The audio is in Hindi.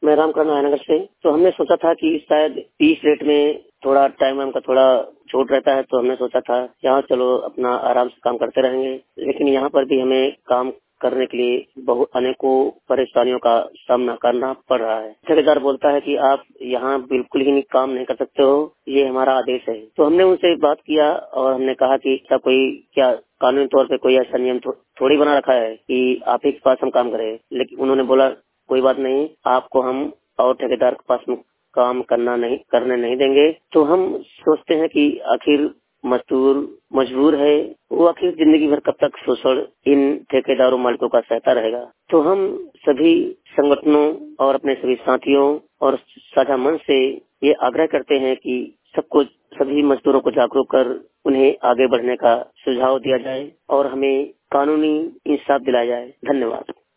मैं रामकरण नगर से। तो हमने सोचा था कि शायद 30 रेट में थोड़ा टाइम का थोड़ा छूट रहता है, तो हमने सोचा था यहाँ चलो अपना आराम से काम करते रहेंगे। लेकिन यहाँ पर भी हमें काम करने के लिए बहुत अनेकों परेशानियों का सामना करना पड़ रहा है। ठेकेदार बोलता है कि आप यहाँ बिल्कुल ही काम नहीं कर सकते हो, ये हमारा आदेश है। तो हमने उनसे बात किया और हमने कहा कि क्या कानूनी तौर पे कोई ऐसा नियम थोड़ी बना रखा है कि आप ही के पास हम काम करें। लेकिन उन्होंने बोला कोई बात नहीं, आपको हम और ठेकेदार के पास काम करने नहीं देंगे। तो हम सोचते हैं कि आखिर मजदूर मजबूर है, वो आखिर जिंदगी भर कब तक शोषण इन ठेकेदारों मालिकों का सहता रहेगा। तो हम सभी संगठनों और अपने सभी साथियों और साझा मन से ये आग्रह करते हैं कि सभी मजदूरों को जागरूक कर उन्हें आगे बढ़ने का सुझाव दिया जाए और हमें कानूनी इंसाफ दिलाया जाए। धन्यवाद।